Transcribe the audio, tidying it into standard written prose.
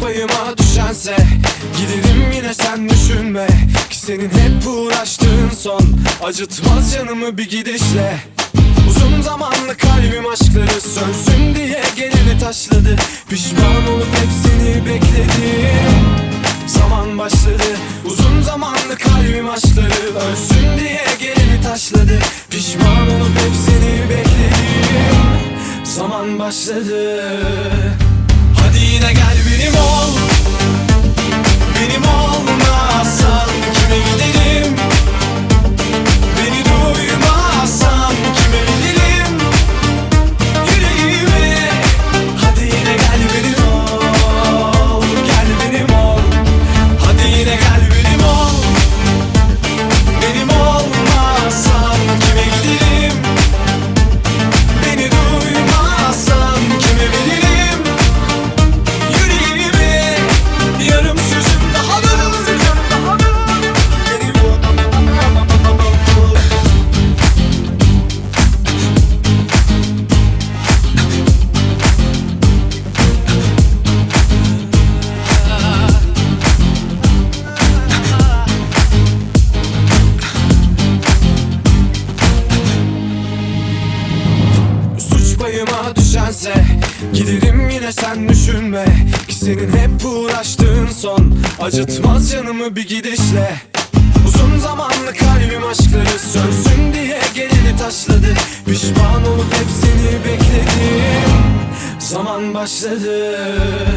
payıma düşense giderim yine, sen düşünme ki senin hep uğraştığın son acıtmaz canımı bir gidişle. Uzun zamanlı kalbim aşkları sönsün diye gelini taşladı. Pişman olup hep seni bekledim. Zaman başladı. Uzun zamanlı kalbim aşkları ölsün diye gelini taşladı. Pişman olup hep seni bekledim. Zaman başladı. Hadi yine gel benim ol. Benim olmazsan kime giderim? Beni duymazsan kime bilirim? Yüreğimi. Hadi yine gel benim ol. Gel benim ol. Hadi yine gel benim ol. Benim olmazsan kime giderim? Beni duymazsan kime bilirim? Yüreğimi. Yarım sözüm daha da payıma düşense giderim yine, sen düşünme ki senin hep uğraştığın son acıtmaz canımı bir gidişle. Uzun zamanlı kalbim aşkları sönsün diye gelini taşladı. Pişman olup hep seni bekledim. Zaman başladı.